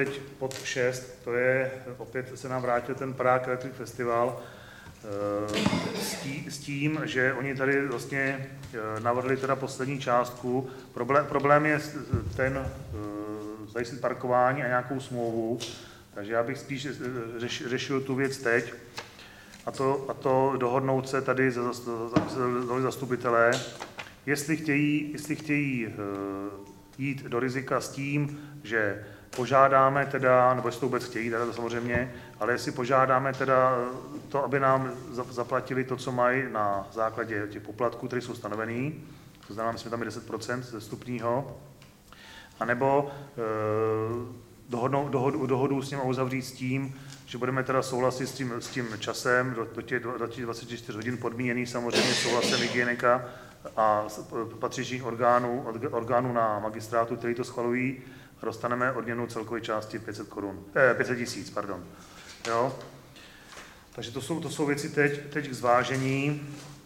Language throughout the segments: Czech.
Teď pod 6, to je, opět se nám vrátil ten Prague Electric Festival, s tím, že oni tady vlastně navrhli teda poslední částku. Problém je ten zajistit parkování a nějakou smlouvu, takže já bych spíš řešil tu věc teď a to dohodnout se tady zastupitelé, jestli chtějí jít do rizika s tím, že požádáme teda, nebo jestli to vůbec chtějí, teda to samozřejmě, ale jestli požádáme teda to, aby nám zaplatili to, co mají na základě těch poplatků, které jsou stanovený, to znamená, my jsme tam i 10% ze vstupního, anebo dohodu s ním uzavřít s tím, že budeme teda souhlasit s tím časem do těch 24 hodin podmíněný samozřejmě souhlasem hygienika a patřičných orgánů na magistrátu, který to schvalují, a dostaneme odměnu celkové části 500 tisíc, pardon. Jo? Takže to jsou věci teď k zvážení.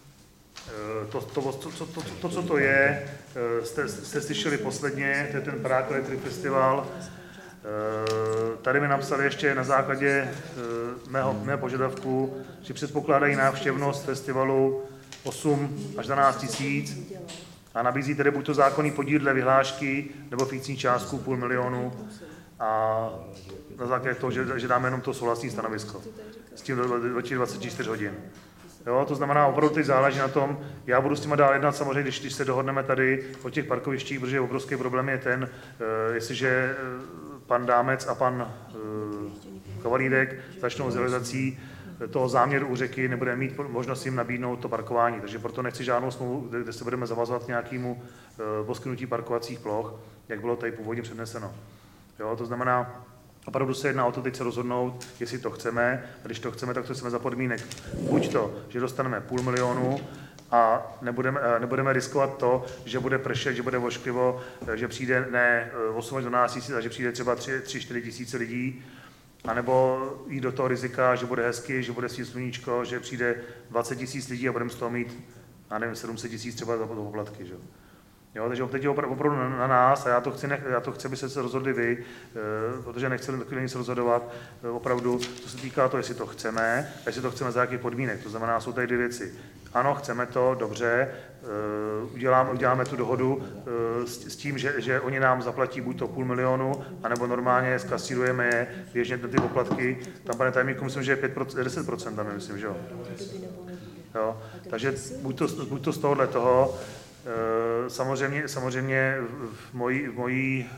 Co to je, jste slyšeli posledně, to je ten Prague Electric Festival. Tady mi napsali ještě na základě mého požadavku, že předpokládají návštěvnost festivalu 8 až 12 tisíc a nabízí tedy buď to zákonný podíl dle vyhlášky, nebo fixní částku 500 000 a na základě toho, že dáme jenom to souhlasné stanovisko s tím do 24 hodin. Jo, to znamená, opravdu teď záleží na tom, já budu s těma dál jednat samozřejmě, když se dohodneme tady o těch parkovištích, protože obrovský problém je ten, jestliže pan Dámec a pan Kavalídek začnou s realizací toho záměru u řeky, nebudeme mít možnost jim nabídnout to parkování. Takže proto nechci žádnou smlouvu, kde se budeme zavazovat k nějakému poskytnutí parkovacích ploch, jak bylo tady původně předneseno. Jo, to znamená, opravdu se jedná o to teď se rozhodnout, jestli to chceme, a když to chceme, tak to chceme za podmínek. Buď to, že dostaneme 500 000 a nebudeme riskovat to, že bude pršet, že bude vošklivo, že přijde ne 8 až 12 tisíc, ale že přijde třeba 3-4 tisíce lidí, anebo jít do toho rizika, že bude hezky, že bude svít sluníčko, že přijde 20 tisíc lidí a budeme z toho mít, já nevím, 700 tisíc třeba za poplatky. Že? Jo, takže teď je opravdu na nás a já to chci, aby se rozhodli vy, protože nechci nic rozhodovat opravdu, co se týká toho, jestli to chceme, a jestli to chceme za jakých podmínek. To znamená, jsou tady dvě věci. Ano, chceme to, dobře, uděláme tu dohodu s tím, že oni nám zaplatí buď to 500 000, anebo normálně zkasírujeme je, běžně ty poplatky. Tam, pane tajemníku, myslím, že je 10%, tam myslím, že jo. Jo, takže buď to z tohohle toho, samozřejmě v mojí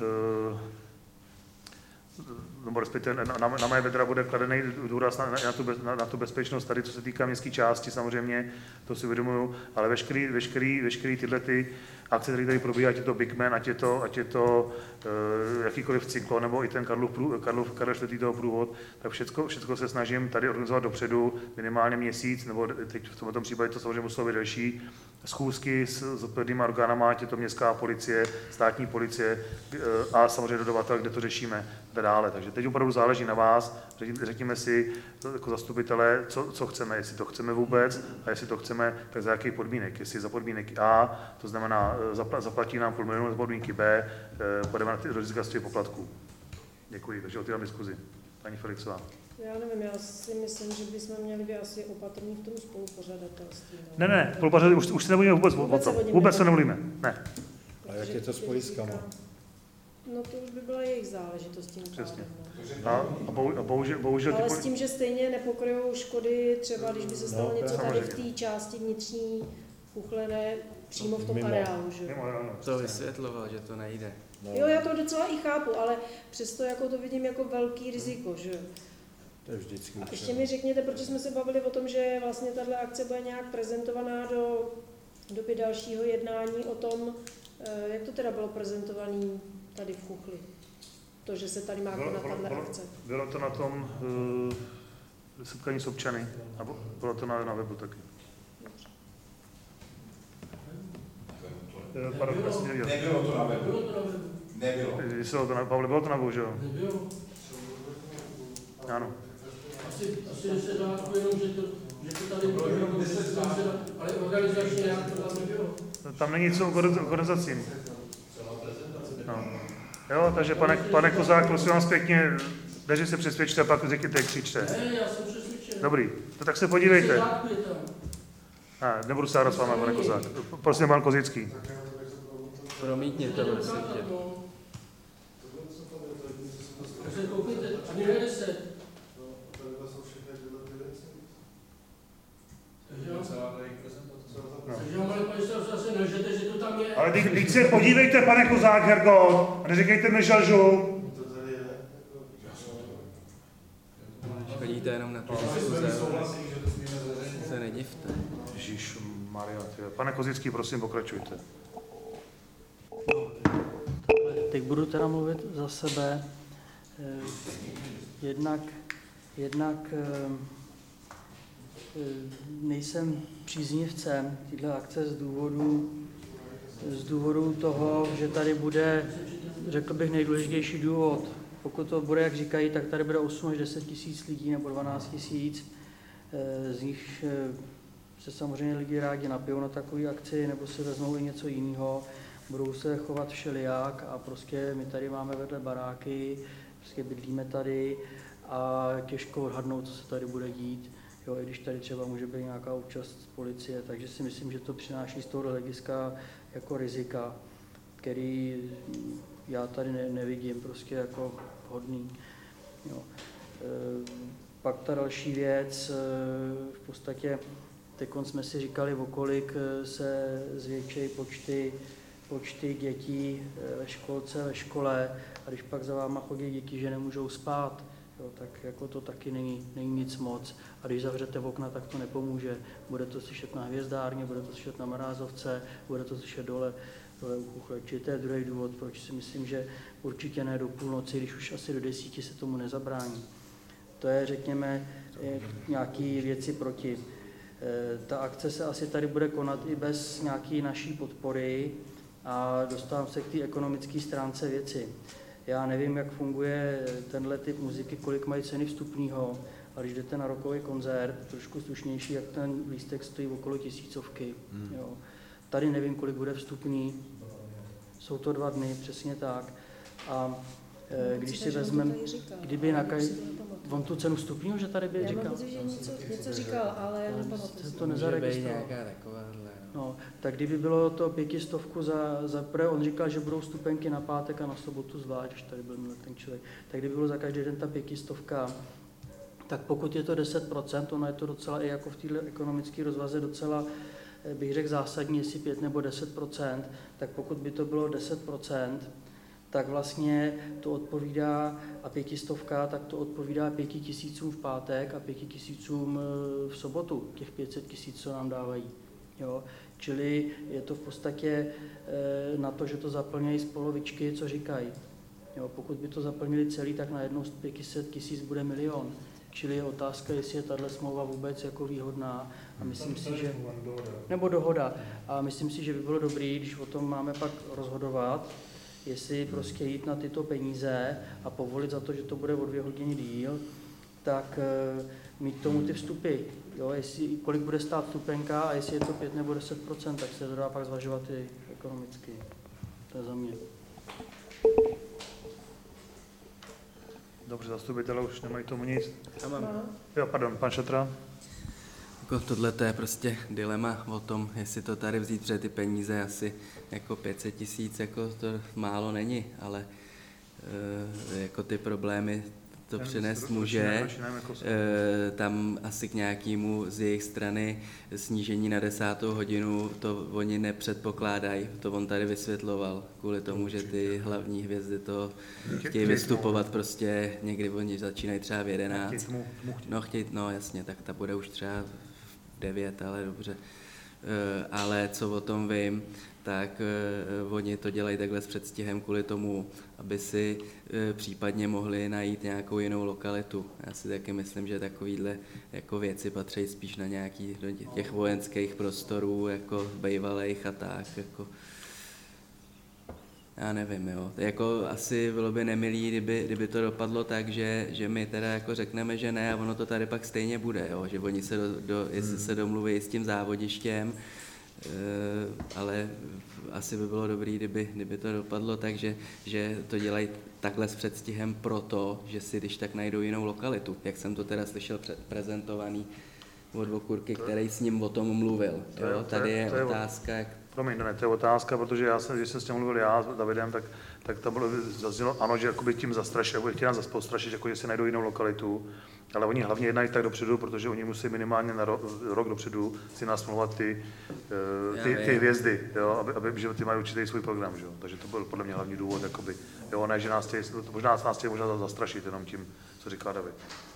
nebo respektive na mé bedra bude kladený důraz na tu bezpečnost tady, co se týká městské části, samozřejmě, to si uvědomuju, ale veškerý tyhle ty akce, které tady probíhají, ať je to Big Man, ať je to jakýkoliv cyklon, nebo i ten Karlov toho průvod, tak všecko se snažím tady organizovat dopředu, minimálně měsíc, nebo teď v tomto případě to samozřejmě muselo být delší, schůzky s odpovědnými orgánama, ať je to městská policie, státní policie a samozřejmě dodavatel, kde to řešíme dále. Takže teď opravdu záleží na vás, řekněme si jako zastupitelé, co chceme, jestli to chceme vůbec a jestli to chceme, tak za jakých podmínek. Jestli za podmínky A, to znamená zaplatí nám 500 000, za podmínky B, půjdeme do rizika z těch poplatků. Děkuji, takže otevírám diskuzi. Paní Felixová. Já nevím, já si myslím, že bychom měli být asi opatrní v tom spolupořadatelství. Ne, spolupořadatelství, už se nebudeme vůbec se nevolíme. Ne. A jak je to s pojistkama? No to už by byla jejich záležitost tím přesně. pádem. A bohužel ale s tím, že stejně nepokryjou škody, třeba když by se stalo něco tady v té části vnitřní chuchlené přímo v tom areálu, že? To vysvětloval, že to nejde. No. Jo, já to docela i chápu, ale přesto jako to vidím jako velký riziko, že? To je vždycky. A ještě mi řekněte, proč jsme se bavili o tom, že vlastně tahle akce bude nějak prezentovaná do doby dalšího jednání o tom, jak to teda bylo prezentované tady v Chuchli. To, že se tady má konat tahle akce. Bylo to na tom setkání s občany, a bylo to na webu taky. Nebylo to na webu. Nebylo. Pavle, bylo to na webu, že jo? Nebylo. Ano. Asi 10 látků jenom, že to tady bylo jenom 10 ale organizačně jak to tam nebylo. Tam není co organizacím. No. Jo, takže pane Kozák, prosím vás pěkně, než se přesvědčte, pak řekněte, křičte. Ne, já jsem přesvědčený. Dobrý, to tak se podívejte. Záku je tam. Nebudu se hádat s vámi, pane Kozák. Prosím, pan Kozický. Promítněte to, prosím tě. Takže koukejte, ani ne 10. Takže vám ale pane starosto zase nelžete, že to tam je. Ale teď se podívejte, pane Kozák, Hergo, a neříkejte mi, že lžu. Chodíte jenom na ty diskuze, se nedivte. Ježišmarja, pane Kozický, prosím, pokračujte. Teď budu teda mluvit za sebe. Jednak nejsem příznivcem této akce z důvodu toho, že tady bude, řekl bych, nejdůležitější důvod. Pokud to bude, jak říkají, tak tady bude 8 až 10 tisíc lidí nebo 12 tisíc. Z nich se samozřejmě lidi rádi napijou na takové akci nebo si vezmou i něco jiného. Budou se chovat všelijak a prostě my tady máme vedle baráky, prostě bydlíme tady a těžko odhadnout, co se tady bude dít. Jo, i když tady třeba může být nějaká účast policie, takže si myslím, že to přináší z toho hlediska jako rizika, který já tady nevidím prostě jako hodný. Jo. Pak ta další věc, v podstatě teď jsme si říkali, o kolik se zvětšejí počty dětí ve školce, ve škole, a když pak za váma chodí děti, že nemůžou spát, jo, tak jako to taky není nic moc. A když zavřete okna, tak to nepomůže. Bude to slyšet na Hvězdárně, bude to slyšet na Mrázovce, bude to slyšet dole u Chuchle. Čili to je druhý důvod, proč si myslím, že určitě ne do půlnoci, když už asi do 10 se tomu nezabrání. To je, řekněme, nějaké věci proti. Ta akce se asi tady bude konat i bez nějaké naší podpory a dostávám se k té ekonomické stránce věci. Já nevím, jak funguje tenhle typ muziky, kolik mají ceny vstupního, ale když jdete na rockový koncert, trošku slušnější, jak ten lístek stojí okolo 1000. Jo. Tady nevím, kolik bude vstupní, jsou to 2 dny, přesně tak. A když si vezmeme, kdyby on tu cenu vstupního, že tady by říkal? Já mám pocit, že něco říkal, ale já nepamatuji. To nezaregistroval. No, tak kdyby bylo to 500 za prvé, on říkal, že budou vstupenky na pátek a na sobotu zvlášť, když tady byl ten člověk, tak kdyby bylo za každý den ta 500, tak pokud je to 10%, ono je to docela i jako v této ekonomické rozvaze docela, bych řekl zásadní, jestli 5 nebo 10%, tak pokud by to bylo 10%, tak vlastně to odpovídá, a 500, tak to odpovídá 5000 v pátek a 5000 v sobotu, těch 500 000, co nám dávají. Jo? Čili je to v podstatě na to, že to zaplňují z polovičky, co říkají. Jo? Pokud by to zaplnili celý, tak najednou z 500 000 bude 1 000 000. Čili je otázka, jestli je tato smlouva vůbec jako výhodná. A myslím si, že... Nebo dohoda. A myslím si, že by bylo dobré, když o tom máme pak rozhodovat, jestli prostě jít na tyto peníze a povolit za to, že to bude o 2 hodiny díl, tak mít k tomu ty vstupy. Jo, kolik bude stát vstupenka a jestli je to 5 nebo 10%, tak se to dá pak zvažovat i ekonomicky. To je za mě. Dobře, zastupitelé už nemají tomu nic. Já mám. Jo, pardon, pan Šetra. Jako tohle to je prostě dilema o tom, jestli to tady vzít, protože ty peníze asi jako 500 000, jako to málo není, ale jako ty problémy to přinést může. Tam asi k nějakému z jejich strany snížení na 10. hodinu to oni nepředpokládají. To on tady vysvětloval, kvůli tomu, že ty hlavní hvězdy to chtějí vystupovat prostě někdy, oni začínají třeba v 11. No jasně, tak ta bude už třeba v 9, ale dobře. Ale co o tom vím, tak oni to dělají takhle s předstihem kvůli tomu, aby si případně mohli najít nějakou jinou lokalitu. Já si taky myslím, že takovýhle jako věci patří spíš na nějaký do těch vojenských prostorů, jako bývalých a tak, jako já nevím, jo. Jako asi bylo by nemilý, kdyby to dopadlo tak, že my teda jako řekneme, že ne, a ono to tady pak stejně bude, jo. Že oni se jestli se domluví s tím závodištěm, ale asi by bylo dobré, kdyby to dopadlo tak, že to dělají takhle s předstihem proto, že si když tak najdou jinou lokalitu, jak jsem to teda slyšel prezentovaný od Okurky, který s ním o tom mluvil. Jo? Tady je otázka, jak... Promiň, ne, to je otázka, protože když jsem s tím mluvil já s Davidem, tak to bylo zaznělo, ano, že jakoby tím zastrašit, chtějí nás zase postrašit, jako že si najdou jinou lokalitu, ale oni hlavně jednají tak dopředu, protože oni musí minimálně na rok dopředu si nasmluvat ty hvězdy, jo, aby že ty mají určitý svůj program, že jo? Takže to byl podle mě hlavní důvod, jakoby, jo, ne, že nás chtějí možná zastrašit jenom tím, co říká David.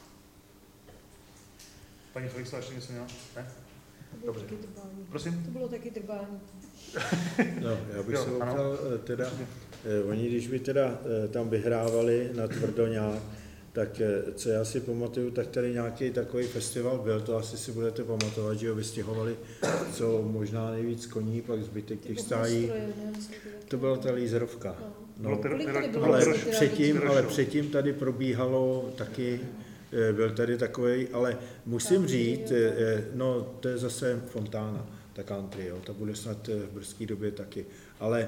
Paní Felixová ještě něco měla? Ne? Dobře. Prosím? To bylo taky drbání. No, já bych se optal, teda, oni když by teda tam vyhrávali na Tvrdoňák, tak co já si pamatuju, tak tady nějaký takový festival byl, to asi si budete pamatovat, že ho vystěhovali co možná nejvíc koní, pak zbytek těch stájí. To byla ta lízrovka. No, ale předtím tady probíhalo taky, byl tady takový, ale musím říct, no to je zase Fontána, ta country, jo, ta bude snad v brzké době taky, ale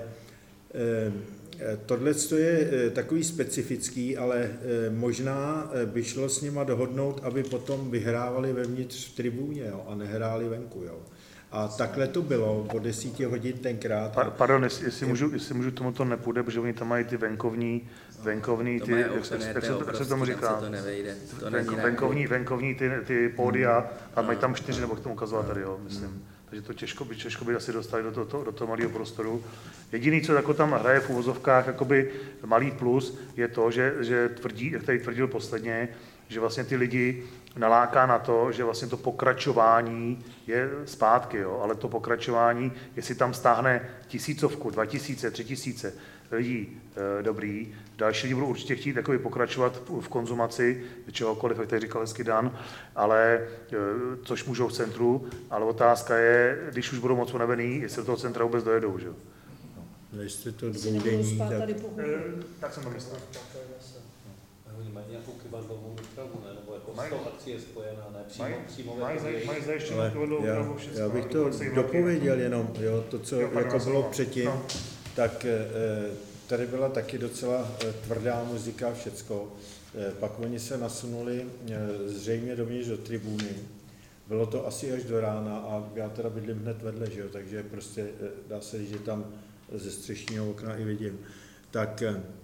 tohle je takový specifický, ale možná by šlo s nima dohodnout, aby potom vyhrávali vevnitř v tribuně, jo, a nehráli venku. Jo. A takhle to bylo po 10 hodin tenkrát. Pardon, jestli můžu, tomu to nepůjde, protože oni tam mají ty venkovní ty, jak se tomu říká, venkovní ty pódia a mají tam 4, nebo k tomu ukazovat tady, jo, myslím. Takže to těžko by asi dostali do toho malého prostoru. Jediný, co jako tam hraje v uvozovkách, jakoby malý plus, je to, že tvrdí, jak tady tvrdil posledně, že vlastně ty lidi naláká na to, že vlastně to pokračování je zpátky, jo, ale to pokračování, jestli tam stáhne 1000, 2000, 3000 lidí, dobrý, další lidi budou určitě chtít takový pokračovat v konzumaci čehokoliv, jak tady říkal hezky Dan, ale což můžou v centru, ale otázka je, když už budou moc unavený, jestli do toho centra vůbec dojedou, že jo. No, jestli to dvoudenní, tak jsem to myslel. Oni mají nějakou kyvadlovou úpravu, ne? Nebo jako 100 akcí je spojená, ne? Přímo mají zajištěnou kyvadlovou úpravu všechno. Já bych to dopověděl jenom, jo, to, co jako bylo předtím, tak tady byla taky docela tvrdá muzika, všecko. Pak oni se nasunuli zřejmě dovnitř do tribuny. Bylo to asi až do rána a já teda bydlím hned vedle, že jo, takže prostě dá se říct, že tam ze střešního okna i vidím. Tak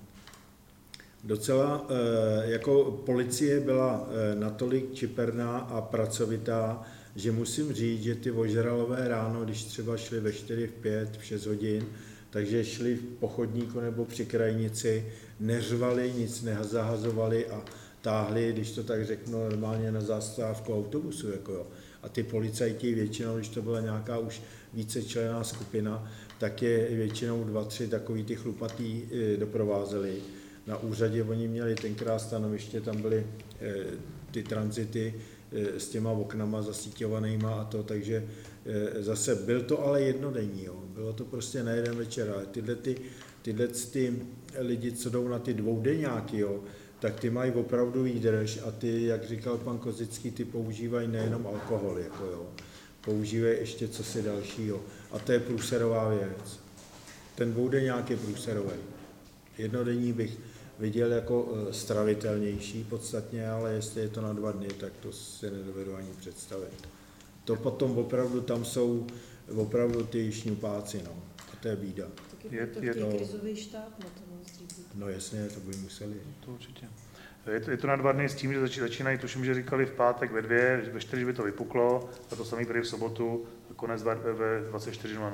docela jako policie byla natolik čiperná a pracovitá, že musím říct, že ty ožralové ráno, když třeba šli ve 4, v 5, v 6 hodin, takže šli v pochodníku nebo při krajnici, neřvali, nic nezahazovali a táhli, když to tak řeknu, normálně na zastávku autobusu. Jako jo. A ty policajti většinou, když to byla nějaká už vícečlenná skupina, tak je většinou 2, 3 takový ty chlupatý doprovázeli. Na úřadě oni měli tenkrát stanoviště, tam byly ty tranzity s těma oknama zasíťovanýma a to, takže zase byl to ale jednodenní, jo. Bylo to prostě na jeden večer, ale tyhle lidi, co jdou na ty dvoudenňáky, jo, tak ty mají opravdu výdrž a ty, jak říkal pan Kozický, ty používají nejenom alkohol, jako jo, používají ještě cosi dalšího a to je průserová věc. Ten dvoudenňák je průserový. Jednodenní bych viděl jako stravitelnější podstatně, ale jestli je to na 2 dny, tak to si nedovedu ani představit. To potom opravdu tam jsou opravdu ty šňupáci, no. A to je bída. Je to krizový štáb na to stříbit. No jasně, to by museli. To určitě. Je to na 2 dny s tím, že začínají, tuším, že říkali v pátek ve 2, ve 4 by to vypuklo, a to samý tady v sobotu, a konec ve 24:00.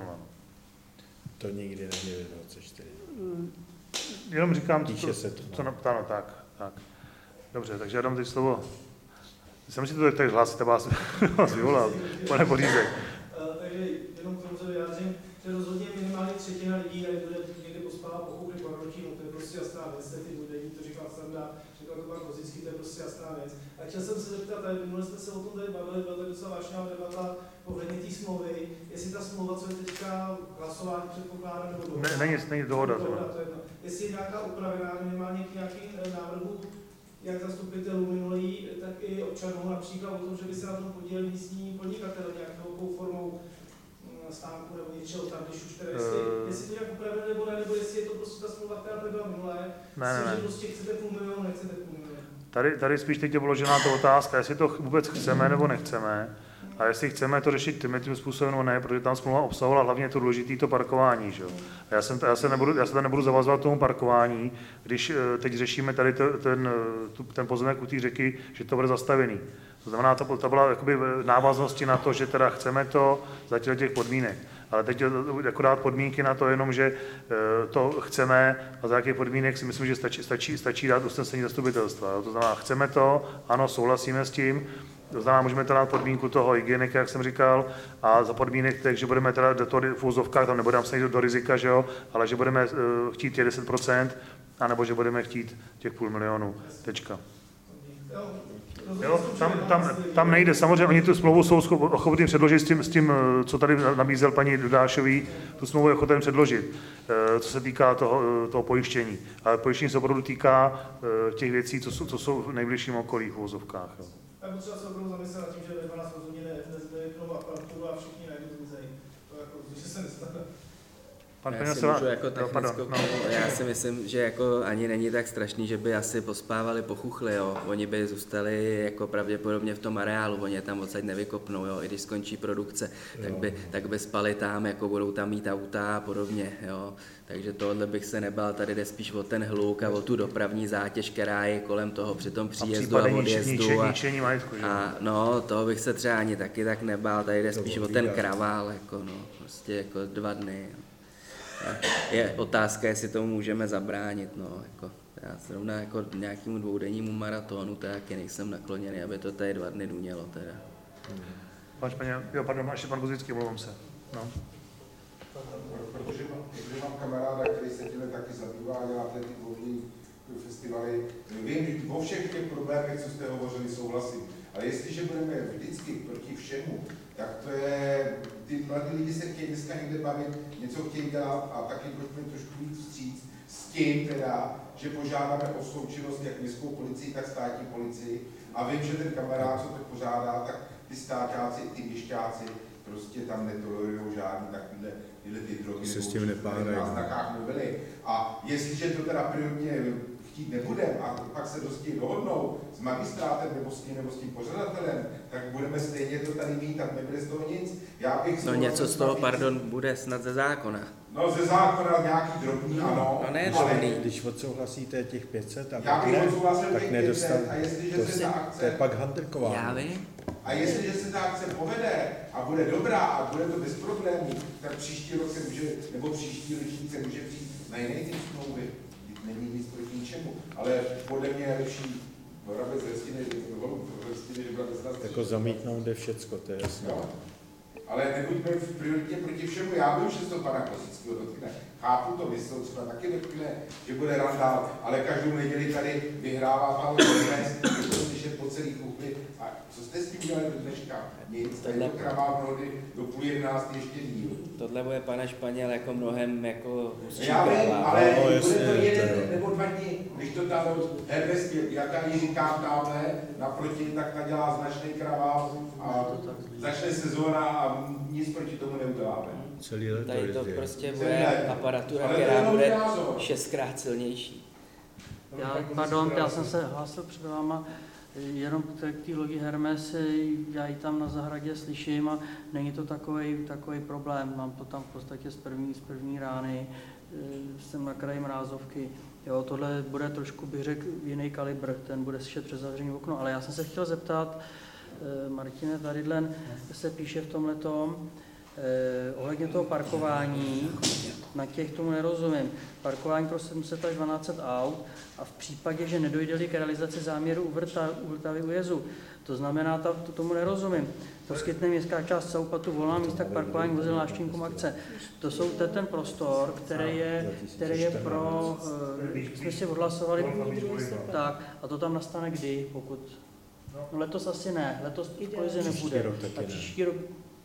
To nikdy není ve 24. Jenom říkám, co naptáno, tak. Dobře, takže já dám teď slovo. Jsem si to tak hlásit, vás vyvolal, pane Bořízek. Takže jenom k tomu se vyjádřím, že rozhodně minimálně 1/3 lidí tady bude někde pospávat po koupli po ročí, no to je prostě jasná věc, ty budení, to říkal Standa, říkal to pan Kozický, to je prostě jasná věc. A chtěl jsem se zeptat, tady minule jsme se o tom tady bavili, byla tady docela vážná debata ohledně té smlouvy, jestli ta smlouva, co je teďka hlasování předpokládá, nebo dohoda. Není dohoda. To je jedno. Jestli je nějaká upravená minimálně k nějakým návrhům, jak zastupitelů minulý, tak i občanů, například o tom, že by se na tom podíleli místní podnikatelé nějakou formou stánku nebo něčeho tam, když už teda, jestli to nějak upravili nebo ne, nebo jestli je to prostě ta smlouva, která tady byla minulé, že prostě chcete půl milionu, nechcete půl milionu. Tady spíš teď je voložená ta otázka, jestli to vůbec chceme nebo nechceme. A jestli chceme to řešit tím způsobem, nebo ne, protože tam smlouva obsahovala hlavně to důležité to parkování. Že? A já se nebudu zavazovat tomu parkování, když teď řešíme tady ten pozemek u té řeky, že to bude zastavený. To znamená, to byla jakoby návaznosti na to, že teda chceme to za těch podmínek. Ale teď jako dát podmínky na to jenom, že to chceme a za jakých podmínek si myslím, že stačí dát usnesení zastupitelstva. Jo? To znamená, chceme to, ano, souhlasíme s tím, to znamená, můžeme teda dát podmínku toho hygienika, jak jsem říkal, a za podmínek, takže budeme teda do toho v úzovkách, tam nebudeme se jít do rizika, že jo, ale že budeme chtít těch 10%, anebo že budeme chtít těch 500 000. Tečka. Jo, tam nejde. Samozřejmě oni tu smlouvu jsou ochotní předložit s tím, co tady nabízel paní Dudášový, tu smlouvu je ochoten předložit, co se týká toho pojištění. Ale pojištění se opravdu týká těch věcí, co jsou v nejbližším okolí v uvozovkách. Já potřeba se opravdu zamyslet nad tím, že ve 12 hodin nezbytnou aparaturu a všichni najdou zmizejí. To jako, že se nestane. Já si myslím, že jako ani není tak strašný, že by asi pospávali, pochuchli, jo. Oni by zůstali jako pravděpodobně v tom areálu, oni je tam odsaď nevykopnou, jo. I když skončí produkce, tak by spali tam, jako budou tam mít auta a podobně, jo. Takže tohle bych se nebál, tady jde spíš o ten hluk a o tu dopravní zátěž, která je kolem toho při tom příjezdu a odjezdu. A no, toho bych se třeba ani taky tak nebál, tady jde spíš o ten kravál, jako no, prostě jako 2 dny, jo. Je otázka, jestli tomu můžeme zabránit, no, jako, já zrovna jako nějakému 2dennímu maratonu, tak nejsem nakloněný, aby to tady 2 dny dunělo, teda. Pardon, ještě pan Buzický, omlouvám se. No. Protože mám kamaráda, který se tím taky zabývá, děláte ty vodní festivaly. Vím, o všech těch problémech, co jste hovořili, souhlasím. Ale jestliže budeme vždycky proti všemu, tak to je, ty mladí lidi se chtějí dneska někde bavit, něco chtějí dělat a taky pojďme trošku víc vstříc s tím teda, že požádáme o součinnost jak městskou policii, tak státní policii. A vím, že ten kamarád, co to pořádá, tak ty stáťáci, ty měšťáci prostě tam netolerujou žádný takovýhle ty drogy, se s tím nepárají. Na znakách mluvili. A jestliže to teda prioritně chtít nebudeme a pak se dosti dohodnou s magistrátem nebo s tím pořadatelem, tak budeme stejně to tady mít, tak nebude z toho nic. No něco z toho, pardon, bude snad ze zákona. No ze zákona nějaký drobný, ano. No ne drobný. Když odsouhlasíte těch 500 a tak nedostane. To je pak handrkování. Já vím. A jestliže se ta akce povede a bude dobrá a bude to bez problémů, tak příští rok se může, nebo příští ročník může přijít na jiné typ smlouvy. Není nic proti ničemu, ale podle mě je lepší Moravec Restiny, že byla bez. Jako zamítnout jde všecko, to je jasné. No. Ale nebuďme prioritně proti všemu. Já vím, že se to pana Klasického dotkne. Chápu to, myslel třeba taky dotkne, že bude randál, ale každou neděli tady vyhrává Pavel Dnes, je to slyšet po celý kuchli. A co jste s tím udělali do dneška? Nic, tady to kravá mnohdy do 10:30 ještě díl. Tohle bude, pane Španěl, jako mnohem jako hustší já vím, kravá. ale bude to 1 nebo 2 dny, když to tam Hermes, jak já ji říkám tamhle, naproti, tak ta dělá značný kravál a začne sezóna a nic proti tomu neuděláme. Tady to prostě bude aparatura, která bude 6krát silnější. Já jsem se hlásil před váma, jenom k té lodi Hermes, já ji tam na zahradě slyším a není to takový problém. Mám to tam v podstatě z první rány, jsem na kraji mrázovky. Jo, tohle bude trošku, bych řekl, jiný kalibr, ten bude slyšet přes zavřený okno, ale já jsem se chtěl zeptat, Martine Taridlen se píše v tomhletom, ohledně toho parkování, na těch tomu nerozumím. Parkování pro 700 až 1200 aut a v případě, že nedojde k realizaci záměru u Vltavy újezdu. To znamená, tomu nerozumím. Poskytne městská část souplatu volná místa k parkování vozidel návštěvníkům akce. To jsou ten prostor, který je pro, jsme si odhlasovali, tak, a to tam nastane kdy, pokud. No letos asi ne, letos kolize nebude. A příští rok.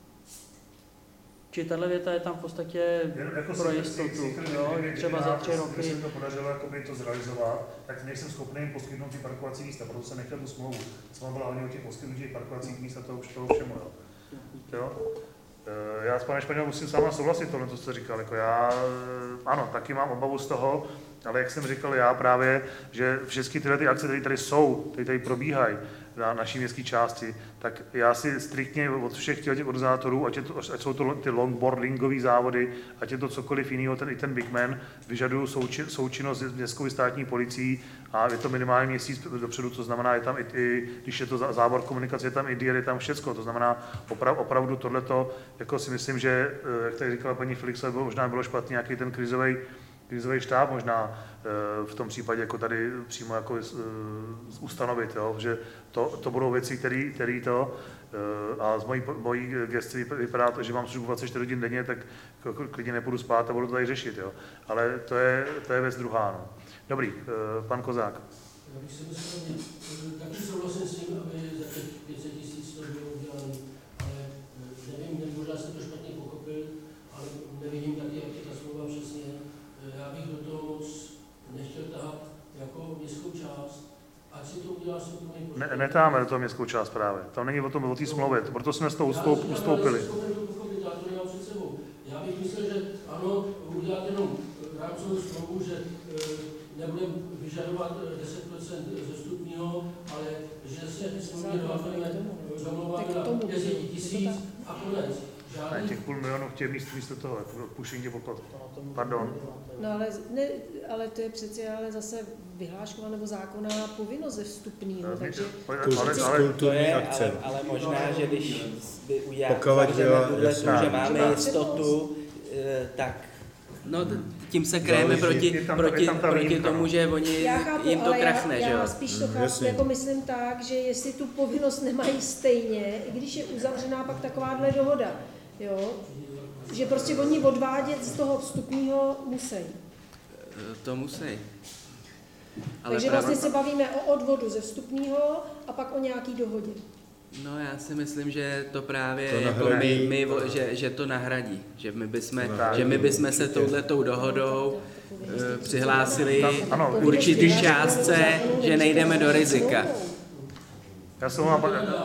Či tahle věta je tam v podstatě jako pro jistotu, jo, třeba za 3 roky. Kdyby se to podařilo to zrealizovat, tak nejsem schopný jim poskytnout ty parkovací místa, proto jsem nechtěl tu smlouvu. Smlouva byla hlavně o těch poskytnutích parkovacích míst a toho všemu. Jo? Já s panem Španělem musím sám souhlasit tohle, co jste říkal. Jako já, ano, taky mám obavu z toho, ale jak jsem říkal já právě, že všechny tyhle ty akce, které tady jsou, které tady probíhají na naší městské části, tak já si striktně od všech těch organizátorů, ať jsou to ty longboardingové závody, ať je to cokoliv jiného, ten Big Man, vyžaduju součinnost s městskou státní policií a je to minimálně měsíc dopředu, to znamená, je tam i když je to zábor komunikace, je tam i dier, je tam všecko, to znamená opravdu tohleto, jako si myslím, že, jak tady říkala paní Felixová, možná bylo špatný nějaký ten krizový štáb možná v tom případě jako tady přímo jako ustanovit, jo? Že to budou věci, které to a z mojí gesty vypadá to, že mám službu 24 hodin denně, tak klidně nepůjdu spát a budu to tady řešit, jo? Ale to je věc druhá. No. Dobrý, pan Kozák. Já bych si myslel, taky souhlasím s tím, aby za těch 500 000 to bylo udělané, ale nevím, možná jsem to špatně pochopil, ale nevidím taky, jak je ta smlouva přesně. Já bych do toho moc nechtěl tahat jako městskou část, ať si to udělá soukromý pořádek. Netáme do toho městskou část právě. Tam není o té smlouvě, proto jsme s tou ustoupili. Já to nemám před sebou. Já bych myslel, že ano, udělat jenom rámcovou smlouvu, že nebudeme vyžadovat 10% ze vstupního, ale že se smlouvně domlouváme na 10 000 a konec. Ne, těch 500 000 chtějí místo toho, odpuštění těch poplatků. Pardon. No ale to je přeci ale zase vyhlášková nebo zákonná povinnost ze vstupního, takže... Ale možná, že když uděláme že máme jistotu, tak... No, tím se krajeme proti tomu, že oni jim to krachne, že jo? Já spíš to chápu, jako myslím tak, že jestli tu povinnost nemají stejně, i když je uzavřená pak takováhle dohoda, jo? Že prostě oni odvádět z toho vstupního musí. To musí. Takže vlastně se bavíme o odvodu ze vstupního a pak o nějaký dohodě. No já si myslím, že to právě to jako že to nahradí, že my bychom se touhletou dohodou přihlásili určitý částce, že nejdeme do rizika. Já jsem vám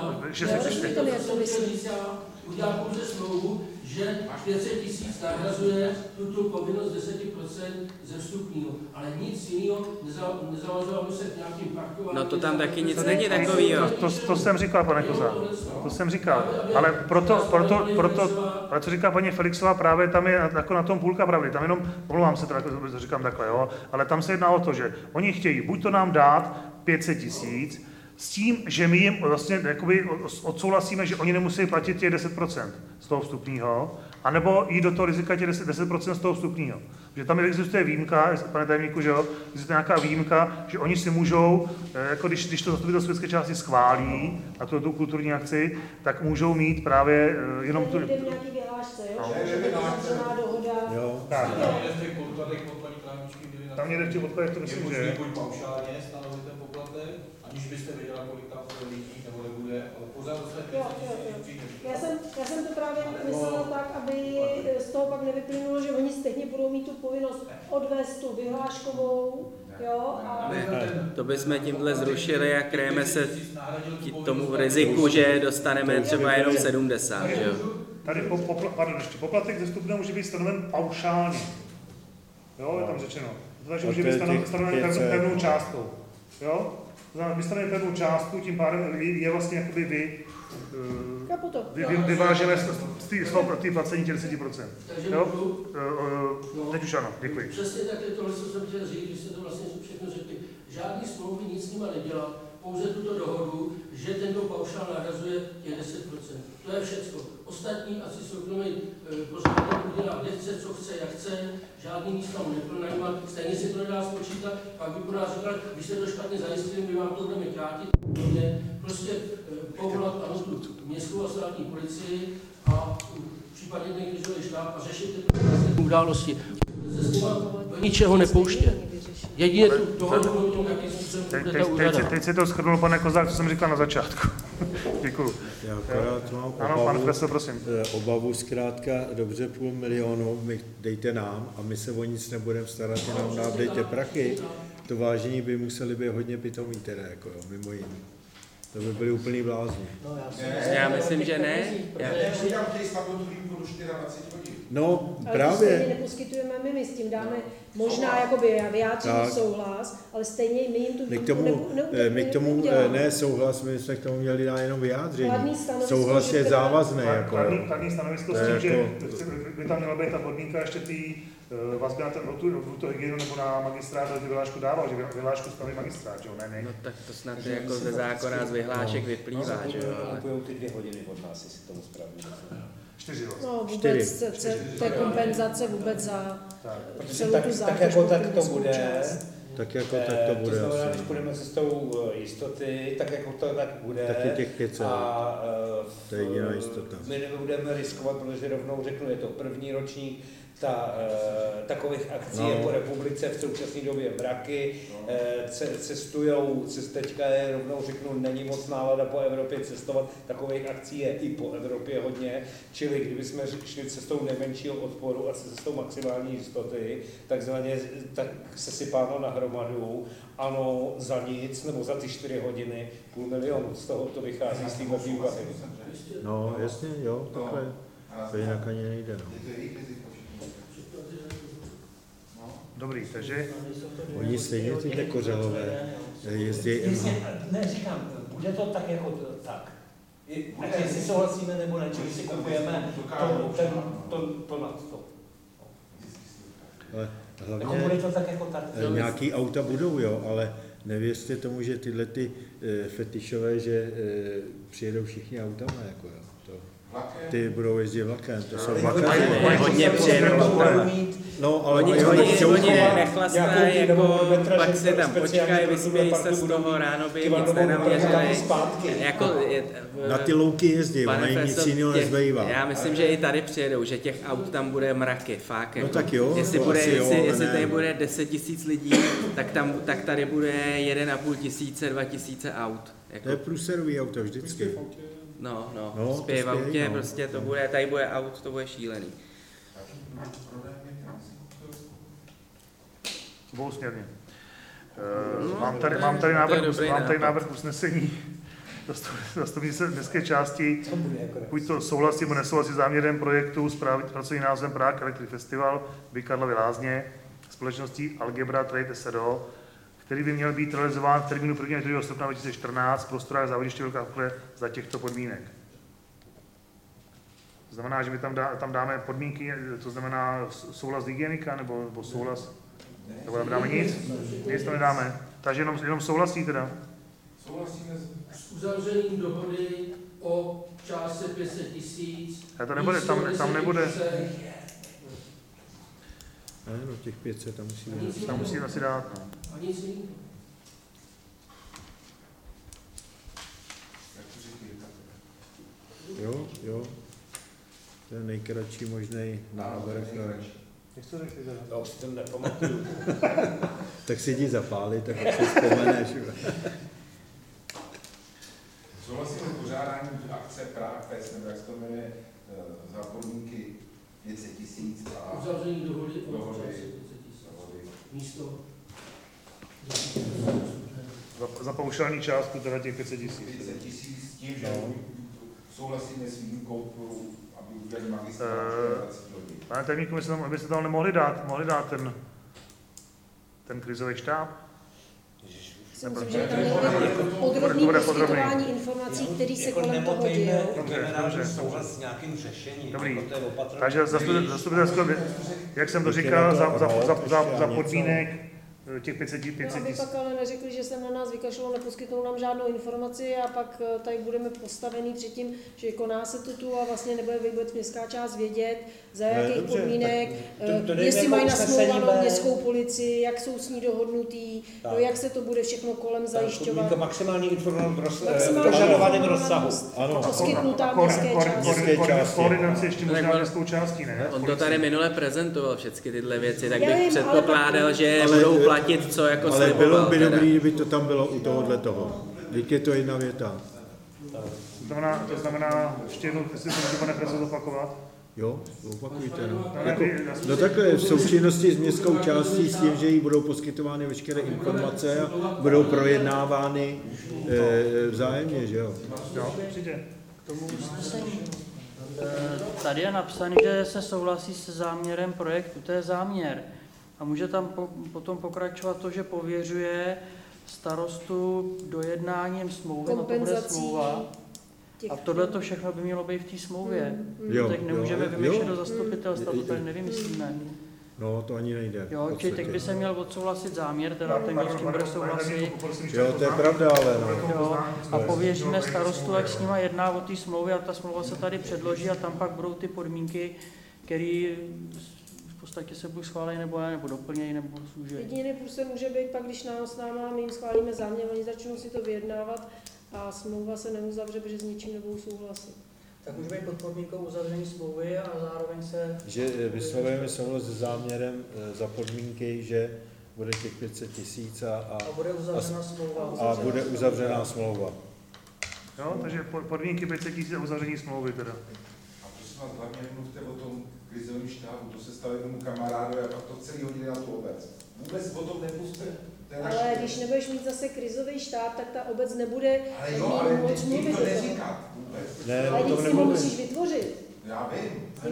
udělal pouze smlouvu, že 500 000 nahrazuje tuto povinnost 10% ze vstupního, ale nic jiného nezavazoval se k nějakým parkováním. No to tam taky nic není takovýho. To jsem říkal, pane Kozák, to jsem říkal, ale ale co říká paní Felixová, právě tam je jako na tom půlka pravdy, tam jenom, omlouvám se, to říkám takhle, jo, ale tam se jedná o to, že oni chtějí buď to nám dát 500 000, s tím, že my jim vlastně jakoby odsouhlasíme, že oni nemusí platit těch 10% z toho vstupního, anebo jít do toho rizika těch 10% z toho vstupního. Že tam existuje výjimka, pane tajemníku, že jo, existuje nějaká výjimka, že oni si můžou, jako když to zastupitelské části schválí a tu kulturní akci, tak můžou mít právě jenom tu... Někde v nějaký vyhlášce, jo? Jo. Tak. Tam někde v těch podkladech to myslím, že je. Buď paušálně stanovit ten poplatek, aniž byste věděla, kolik tam bude lidí nebo nebude, ale pořád se Já jsem to právě myslela tak, aby z toho pak nevyplynulo, že oni stejně budou mít tu povinnost odvést tu vyhláškovou, jo? A... To bychom tímhle zrušili a kryjeme se tomu riziku, že dostaneme třeba jenom 70, že jo? Tady poplatek ze vstupného může být stanoven paušálně. Jo, je tam řečeno. Takže může být stanoven pevnou částkou. Jo? To znamená, vystaneme pevnou částku, tím pádem je vlastně jakoby vyvážené z ty placení těch 10%. Jo? Teď už ano, děkuji. Přesně tak je tohle, co jsem chtěl říct, když jste to vlastně všechno řekli. Žádný smlouvy nic s nima nedělat, pouze tuto dohodu, že tento paušál nahrazuje těch 10%. To je všecko. Ostatní asi soukromý pořádek udělá, kde chce, co chce, jak chce, žádný místa mu nepronajímat, stejně si to nedá spočítat, pak by pro nás říkal, když jste to špatně zajistili, my vám to budeme krátit. Prostě povolat tu městskou a státní policii a případně ten krizový štáb a řešit ty události. Ničeho nepouštět. Jedině tu dohodu o tom, jaký způsobem bude ta úřada. Teď si to shrnul, pane Kozák, co jsem říkal na začátku. Děkuju. Já akorát mám ano, pan profesor, prosím. Obavu zkrátka, dobře 500 000, dejte nám a my se o nic nebudeme starat, jenom nám dejte prachy. To vážení by museli být hodně pitomí teda, jako jo, mimo jiné. To by byli úplný blázni. Já myslím, že ne. No, ale právě. Ale stejně neposkytujeme my s tím dáme možná jakoby vyjádřený souhlas, ale stejně my jim tu výjimku my k tomu ne souhlas, my jsme k tomu měli dát jenom vyjádření. Souhlas je že závazný. Kladný stanovisko s tím, že by tam měla být ta podmínka ještě vazby na tu hygienu nebo na magistrát, ale ty vyhlášku dával, že vyhlášku staví magistrát, že jo? Ne. No tak to snad jako ze zákona z vyhlášek vyplývá, že jo? Kupujou ty 2 hodiny od nás, jestli tomu správně. 4 vlastně. No vůbec té kompenzace vůbec za celou tu zátěž. Tak jako tak to bude. Tak jako tak to bude. To znamená, když půjdeme cestou jistoty, tak jako to tak bude. Tak je těch 500. A to je jediná jistota. My nebudeme riskovat, protože rovnou řeknu, je to první ročník, takových akcí je po republice v současné době mraky, cestujou, teďka je rovnou řeknu, není moc nálada po Evropě cestovat, takových akcí je i po Evropě hodně, čili kdybychom šli cestou nejmenšího odporu a cestou maximální jistoty, takzvaně tak sesypáno na hromadu, ano, za nic, nebo za ty 4 hodiny, 500 000, z toho to vychází z této vývahy. No, jasně, jo, takhle. To jinak ani nejde, no. Dobrý, takže... Oni stejně ty kořelové jezdí... Ne, říkám, bude to tak jako tak. Ať jestli souhlasíme nebo ne, čili si kupujeme to na to. Ale hlavně jako bude to tak jako tak. Nějaký auta budou, jo, ale nevěřte tomu, že tyhle ty fetišové, že přijedou všichni autama, jako jo. Ty budou jezdit vlakem, to jsou vlaky. Hodně přijedou autama. No, ale oni nechlastají, jako pak si tam počkají, vyspějí se z toho, ráno by nic nenaměřili. Na ty louky jezdí, ona jim nic jiného nezbývá. Já myslím, že i tady přijedou, že těch aut tam bude mraky, fakt. No tak jo. Jestli tady bude 10 000 lidí, tak tady bude 1 500, 2 000 aut. To je průserový auto vždycky. No, spěj v autě, prostě to bude, tady bude aut, to bude šílený. Dvousměrně. Mám tady návrh usnesení. Zastavím se v dneské části. Buď to souhlasí nebo nesouhlasí záměrem projektu s pracovním názvem Prague Electric Festival v Karlovy Lázně společností Algebra Trade S.r.o., který by měl být realizován v termínu 1. srpna 2014 v prostorách závodiště Velká Chůle za těchto podmínek. To znamená, že my tam dáme podmínky, to znamená souhlas hygienika nebo souhlas, nebo tam dáme nic? Nic tam nedáme. Takže jenom souhlasí teda? Souhlasíme s uzavřením dohody o částce 500 000. To nebude, tam nebude. No, těch 500 tam musí dát. Tam musí asi dát. No. A nic jiného. Jo. To je nejkratší možný návrh. Jak to řekli? Já už si to nepamatuju. Tak si jdi zapálit, tak si vzpomeneš. Souhlasím s pořádáním akce Prague Fest, nebo jak se to jmenuje, za podmínky 500 000 a... Uzavření dohody o 500 000. Místo. Za paušální částku teda těch 500 000. 500 000 s tím, že souhlasíme s výjimkou, aby udělali magistrát. Pane tajemníku, myslím, abyste tam nemohli dát ten krizový štáb? Myslím, že tam je podrobný poskytování informací, které se kolem toho dějí. Souhlas s nějakým řešením. Dobrý. Takže zastupitelstvo, jak jsem to říkal, za podmínek těch 500 000. Aby pak ale neřekli, že se na nás vykašlou, neposkytnou nám žádnou informaci a pak tady budeme postavený před tím, že koná se to tu a vlastně nebude vůbec městská část vědět, za jakých podmínek, jestli mají nasmlouvanou městskou policii, jak jsou s ní dohodnutí, jak se to bude všechno kolem zajišťovat. Maximální informace v požadovaném rozsahu. Poskytnutá městské části. Koordinaci ještě možná městskou částí, ne? On to tady minule prezentoval všechny tyhle věci, tak bych předpokládal, že budou platit, co jako ale bylo by dobrý, kdyby to tam bylo u tohohle toho. Vždyť je to jedna věta. To znamená, ještě jednou, jestli to můžeme neprezent opakovat. Jo, opakujte. No takhle, v součinnosti s městskou částí s tím, že jí budou poskytovány veškeré informace a budou projednávány vzájemně, že jo? Jo, přijde. K tomu usnesení. Tady je napsané, že se souhlasí se záměrem projektu, to je záměr. A může tam potom pokračovat to, že pověřuje starostu dojednáním smlouvy, no to bude smlouva. A tohle to všechno by mělo být v té smlouvě. Tak nemůžeme vymýšlet do zastupitelstva, to tady nevymyslíme. No, to ani nejde. Jo, či teď by se měl odsouhlasit záměr, teda ten, kdo s tím bude souhlasit. Jo, to je pravda, ale no. Jo, a pověříme starostu, jak s nima jedná o té smlouvě a ta smlouva se tady předloží a tam pak budou ty podmínky, které v podstatě se buď schválí nebo ne, nebo doplnějí, nebo zúžejí. Jediný průsled může být pak, když s náma, my jim schválíme záměr, oni začnou si to vyjednávat a smlouva se neuzavře, protože s ničím nebudou souhlasit. Tak může být pod podmínkou uzavření smlouvy a zároveň se... Že vyslovujeme souhlas se záměrem za podmínky, že bude těch 500 000 a bude uzavřená smlouva. A bude uzavřená smlouva. Jo, takže podmínky 500 000 a uzavření smlouvy teda. A prosím vás, hlavně mluvte o tom krizovém štábu, to se stalo jednomu kamarádu a pak to celý hodiny na tu obec. Vůbec o tom nepustte. Ale když nebudeš mít zase krizový štáb, tak ta obec nebude moc mluvit. To neříkat vůbec. Ne, ale když si ho musíš vytvořit. Já vím.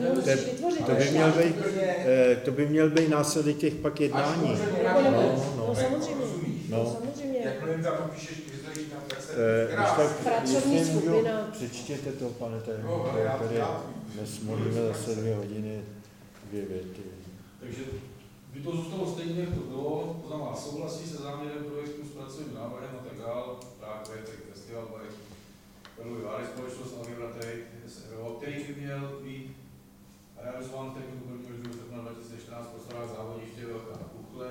To by měl být následek těch pak jednání. No samozřejmě. Samozřejmě. Jakmile tam napíšeš krizový štáb, tak se pracovní skupina. Přečtěte to, pane tajemníku, tady dnes mluvíme zase 2 hodiny, 2 věty. Takže by to zůstalo stejně, jak to bylo, to znamená souhlasí se záměrem projektu s pracovním návrhem a tak dál, právě festival Karlovy Vary, společnost Algebratej, který by měl být realizován v termínu 1. srpna 2014 v prostorách závodiště Velká Kuchle.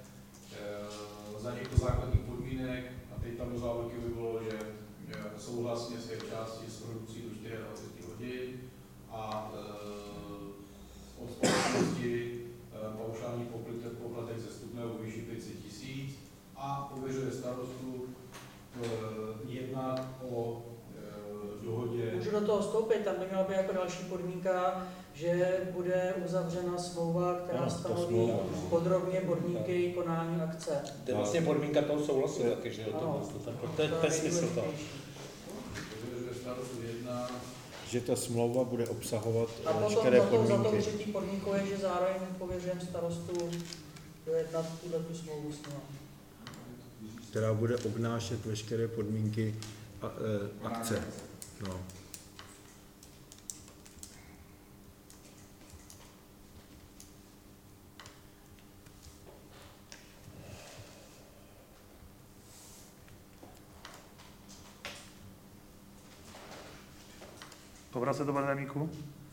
Za těchto základních podmínek, a teď tam do závorky by bylo, že souhlas městské části s produkcí do 24 hodin a od společnosti paušální poplatek ze vstupného výši 500 000 a pověřuje starostu jednat o dohodě. Můžu do toho vstoupit, tam by měla být jako další podmínka, že bude uzavřena smlouva, která stanoví podrobně podmínky konání akce. To je vlastně podmínka toho souhlasu, že to je smysl toho. Že ta smlouva bude obsahovat veškeré podmínky. A potom za to třetí podmínkou je, že zároveň pověřujeme starostu dojednat tu smlouvu s ním. Která bude obnášet veškeré podmínky akce. No. Povrát se to, pane tajemníku?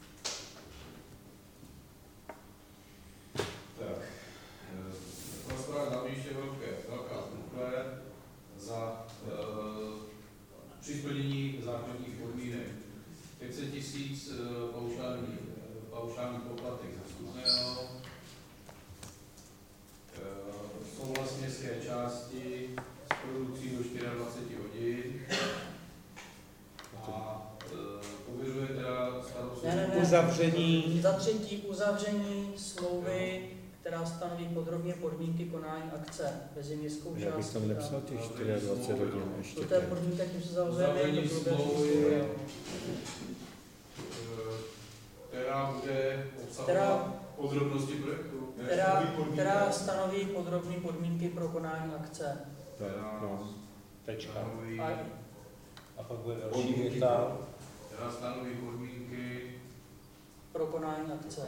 Tak, prostorách závojiště Velká Kuchle za při splnění základních podmínek 500 000 paušální poplatek za vstupného, souhlas městské části s produkcí do 24 hodin a pověřuje teda starostu uzavření. Za třetí uzavření smlouvy, která stanoví podrobně podmínky konání akce mezi městskou částí. Já bych tam nepsal těch 24 hodin ještě. To je podmínka, tím se zavřeme smlouvy, která bude obsahovat podrobnosti projektu. Která stanoví podrobné podmínky pro konání akce. Tečka. A pak bude další věta. Která stanoví podmínky pro konání akce.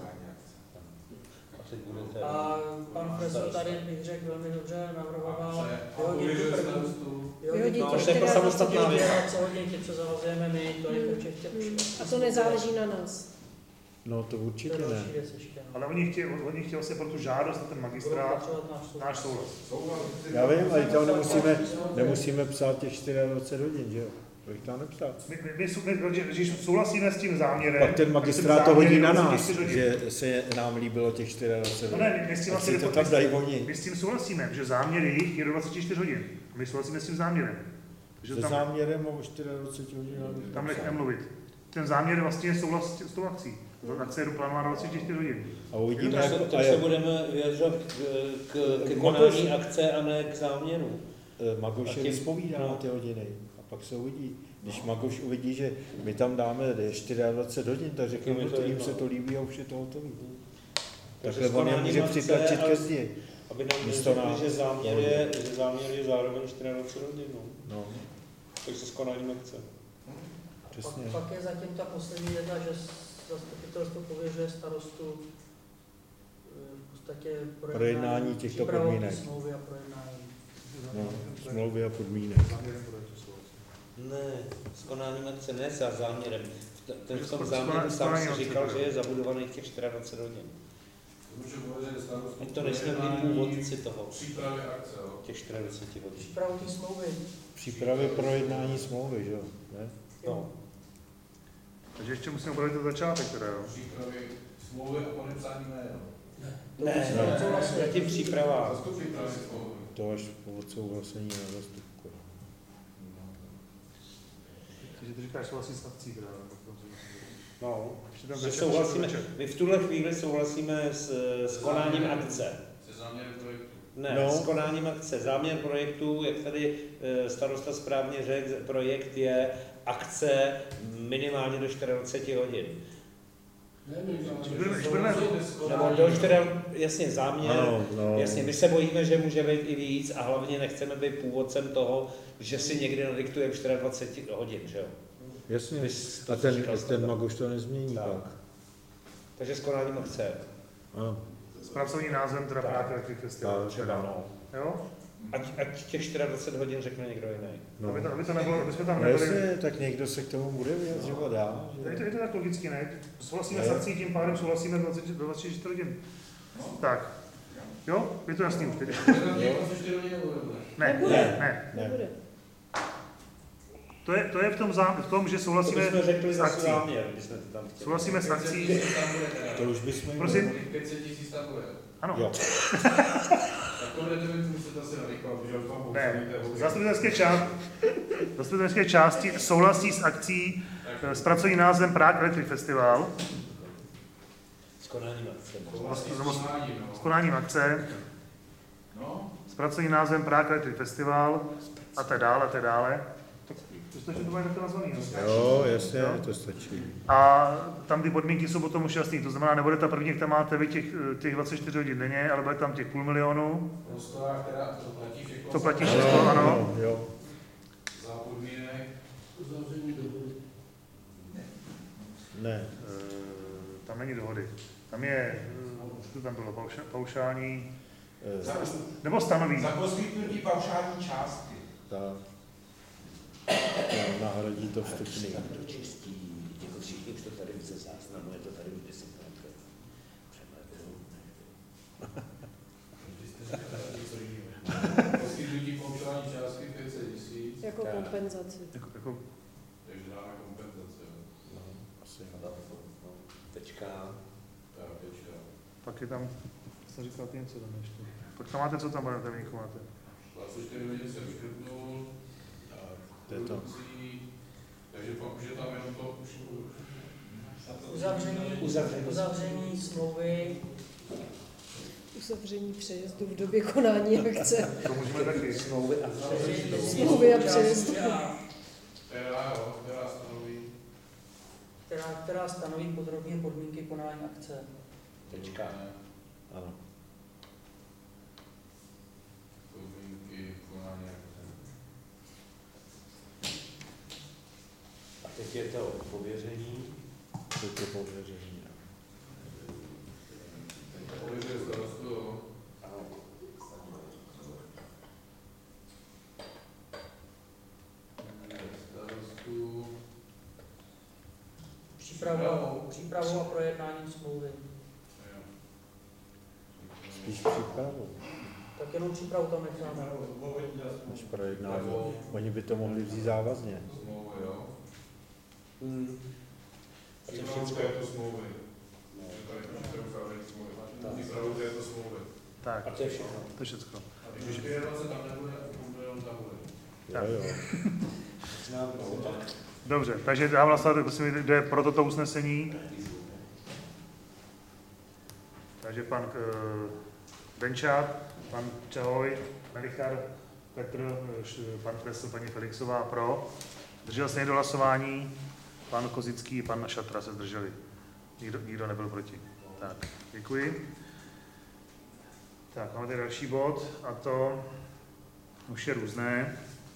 A pan profesor tady, bych řekl, velmi dobře navrhoval vyhodit to jako samostatná věc. hodin, co zavazujeme my, to je určitě. A to nezáleží na nás. No to určitě ne. Ale oni chtějí vlastně pro tu žádost ten magistrát náš souhlas. Já vím, ale to nemusíme psát těch 24 hodin, že jo? To bych tam nepsal. Když souhlasíme s tím záměrem... Pak ten magistrát to hodí na nás, že se nám líbilo těch 24 hodin. No ne, my s tím souhlasíme, že záměr jejich je do 24 hodin. My souhlasíme s tím záměrem. Se záměrem o 24 hodin. Tam nechme mluvit. Ten záměr vlastně je souhlas s tou akcí. Akce je plánována 24 hodin. A uvidíme, tak se budeme vyjadřovat k konání akce a ne k záměru. Magoš je vyspovídá na ty hodiny a pak se uvidí. Když Magoš uvidí, že my tam dáme 24 hodin, tak řekneme, že jim se to líbí a už je to hotový. Takhle on je může přitlačit ke zdi. Aby nám řekli, že záměr je zároveň 24 hodin. No. Takže s konáním akce. Přesně. Pak je zatím ta poslední věta, že zastupitelstvo pověřuje starostu v podstatě projednání těchto podmínek. Smlouvy a projednání. No, smlouvy a podmínek. Ne, s konáním akce ne za záměrem. V tom záměru sám si říkal, že je zabudovaný těch 24 hodin. To nejsme byli původci toho. Přípravy akce, jo? Těch 24 hodin. Přípravu té smlouvy. Přípravy projednání smlouvy, že jo? Ne? No. Takže ještě musíme upravit to začátek teda, jo? Přípravy smlouvy a podepsání jméno. Ne, zatím příprava. To až po odsouhlasení na zastupku. Takže ty říkáš souhlasí s akcí teda. No, my v tuhle chvíli souhlasíme s konáním akce. Se záměrem projektu. Ne, s konáním akce. Záměr projektu, jak tady starosta správně řekl, projekt je akce minimálně do 24 hodin. Nebo do 4, jasně, záměr, jasně, my se bojíme, že může být i víc a hlavně nechceme být původcem toho, že si někdy nadiktujeme 24 hodin, že jo? Jasně, a ten Magoš to nezmění pak. Takže s konáním akce. Ano. S pracovním názvem teda Prague Festival. Jo? Ať těch 24 hodin řekne někdo jiný. No. Aby to nebylo, aby jsme tam nebyli... Jasně, tak někdo se k tomu bude vyjadřovat dál. Je to tak logicky, ne? Souhlasíme s akcí, tím pádem souhlasíme 24 hodin. Tak. Jo? Je to jasný už teď. Ne. To je v tom, že souhlasíme s akcí. Souhlasíme s akcí. To už bychom... Prosím? 500 000 tam bude. Ano. Jo. Ne, zastupitelské části souhlasí s akcí s pracovním názvem Prague Electric Festival. S konáním akce. S konáním akce. S pracovním názvem Prague Electric Festival. A tak dále. Protože to bude takto nazvaný. Jo, jasně, to stačí. A tam ty podmínky jsou potom už jasný. To znamená, nebude ta první, tam máte vy těch 24 hodin denně, ale bude tam těch 500 000. To platí všechno, ano. Jo. Za podmínek uzavření dohody. Ne. Tam není dohody. Tam je, co tam bylo, paušální, nebo stanoví. Za poskytnutí paušální částky. Tak. Nahradí to vstupný. To čistí, jako všichni už to tady ze záznamu, je to tady už 10 let. poskytnutí paušální částky 500 000. Jako kompenzaci. Takže dáme kompenzace. No, asi. Tečka. Tak, tečka. Pak je tam, jsem říkal, ty něco tam ještě. Pak tam máte, co tam budete mít, máte? 24 hodin jsem škrtnul. To je to. Takže pak už je tam jenom to uzavření smlouvy. Uzavření přejezdu v době konání akce. To můžeme taky. Smlouvy a přejezdu. Která stanoví podrobně podmínky konání akce. Tečka. Ano. podmínky konání akce. A teď je to pověření. Teď je pověření. Pověřuje starostu, jo. Ano. Starostu. Přípravu a projednání smlouvy. Spíš přípravu. Tak jenom přípravu tam necháme. Než projednání. Oni by to mohli vzít závazně. Smlouvy, jo. Přípravu této smlouvy. Přípravu této smlouvy. Tak. A to je všechno. To je všechno. A když 24 tam nebude, jenom tam bude. Tak. Jo. Dobře, takže dám hlasovat, kdo je pro toto usnesení. Takže pan Benčát, pan Čahoj, Melichar, Petr, pan Kresl, paní Felixová pro. Zdržel se někdo hlasování? Pan Kozický, pan Šatra se zdrželi. Nikdo nebyl proti. Tak, děkuji. Tak, máme tady další bod a to už je různé.